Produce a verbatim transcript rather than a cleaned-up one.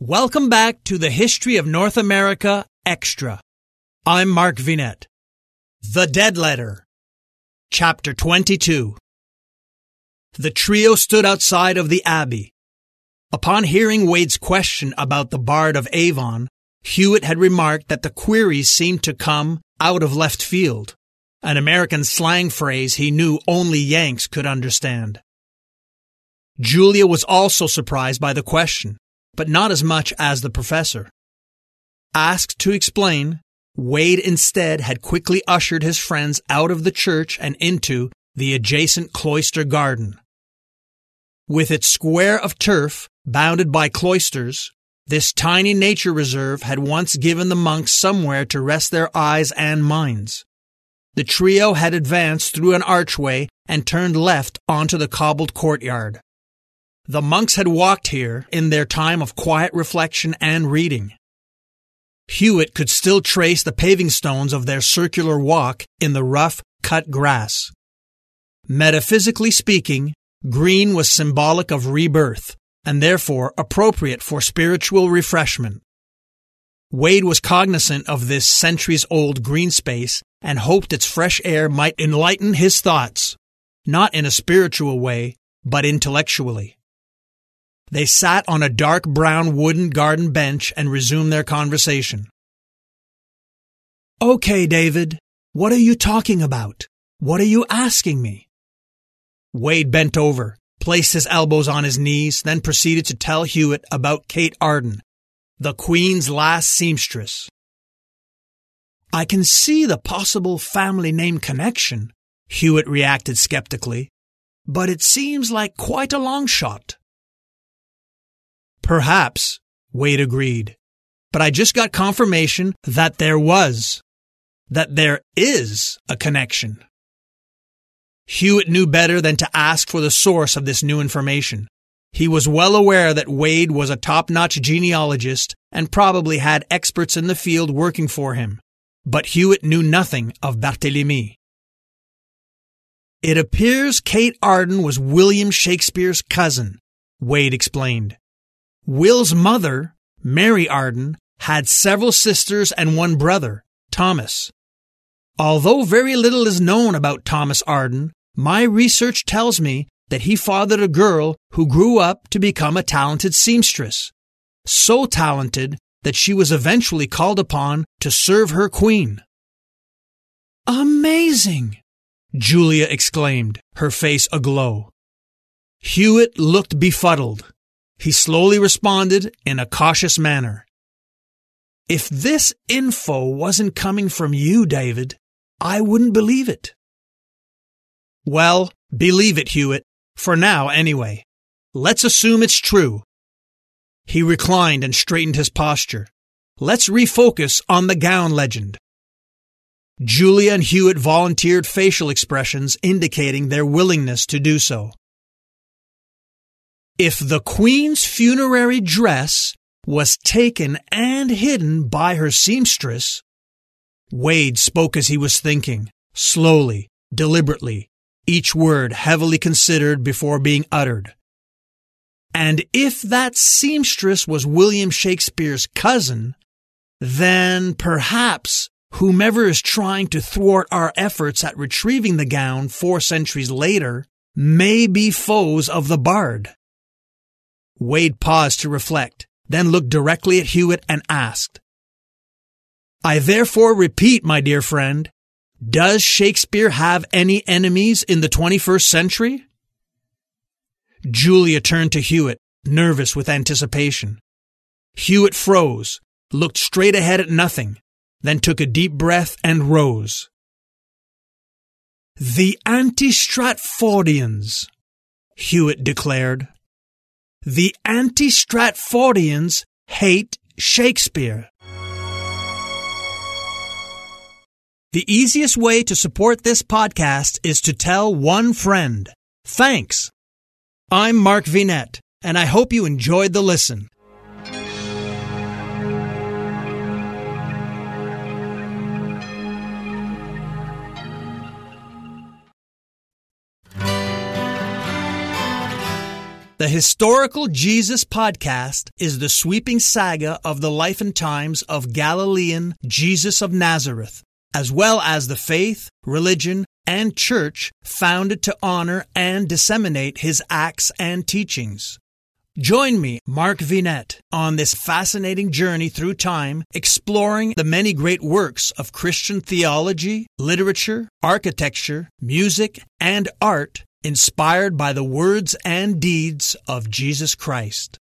Welcome back to the History of North America Extra. I'm Mark Vinet. The Dead Letter. Chapter twenty-two. The trio stood outside of the Abbey. Upon hearing Wade's question about the Bard of Avon, Hewitt had remarked that the queries seemed to come out of left field, an American slang phrase he knew only Yanks could understand. Julia was also surprised by the question, but not as much as the professor. Asked to explain, Wade instead had quickly ushered his friends out of the church and into the adjacent cloister garden. With its square of turf bounded by cloisters, this tiny nature reserve had once given the monks somewhere to rest their eyes and minds. The trio had advanced through an archway and turned left onto the cobbled courtyard. The monks had walked here in their time of quiet reflection and reading. Hewitt could still trace the paving stones of their circular walk in the rough, cut grass. Metaphysically speaking, green was symbolic of rebirth, and therefore appropriate for spiritual refreshment. Wade was cognizant of this centuries-old green space and hoped its fresh air might enlighten his thoughts, not in a spiritual way, but intellectually. They sat on a dark brown wooden garden bench and resumed their conversation. "Okay, David, what are you talking about? What are you asking me?" Wade bent over, placed his elbows on his knees, then proceeded to tell Hewitt about Kate Arden, the Queen's last seamstress. "I can see the possible family name connection," Hewitt reacted skeptically, "but it seems like quite a long shot." "Perhaps," Wade agreed, "but I just got confirmation that there was, that there is a connection." Hewitt knew better than to ask for the source of this new information. He was well aware that Wade was a top-notch genealogist and probably had experts in the field working for him, but Hewitt knew nothing of Barthélemy. "It appears Kate Arden was William Shakespeare's cousin," Wade explained. Will's mother, Mary Arden, had several sisters and one brother, Thomas. Although very little is known about Thomas Arden, my research tells me that he fathered a girl who grew up to become a talented seamstress, so talented that she was eventually called upon to serve her queen. "Amazing!" Julia exclaimed, her face aglow. Hewitt looked befuddled. He slowly responded in a cautious manner. "If this info wasn't coming from you, David, I wouldn't believe it." "Well, believe it, Hewitt. For now, anyway. Let's assume it's true." He reclined and straightened his posture. "Let's refocus on the gown legend." Julia and Hewitt volunteered facial expressions indicating their willingness to do so. "If the Queen's funerary dress was taken and hidden by her seamstress," Wade spoke as he was thinking, slowly, deliberately, each word heavily considered before being uttered. "And if that seamstress was William Shakespeare's cousin, then perhaps whomever is trying to thwart our efforts at retrieving the gown four centuries later may be foes of the Bard." Wade paused to reflect, then looked directly at Hewitt and asked, "I therefore repeat, my dear friend, does Shakespeare have any enemies in the twenty-first century?" Julia turned to Hewitt, nervous with anticipation. Hewitt froze, looked straight ahead at nothing, then took a deep breath and rose. "The Anti-Stratfordians," Hewitt declared. "The Anti-Stratfordians hate Shakespeare." The easiest way to support this podcast is to tell one friend. Thanks. I'm Mark Vinet, and I hope you enjoyed the listen. The Historical Jesus Podcast is the sweeping saga of the life and times of Galilean Jesus of Nazareth, as well as the faith, religion, and church founded to honor and disseminate his acts and teachings. Join me, Mark Vinet, on this fascinating journey through time, exploring the many great works of Christian theology, literature, architecture, music, and art inspired by the words and deeds of Jesus Christ.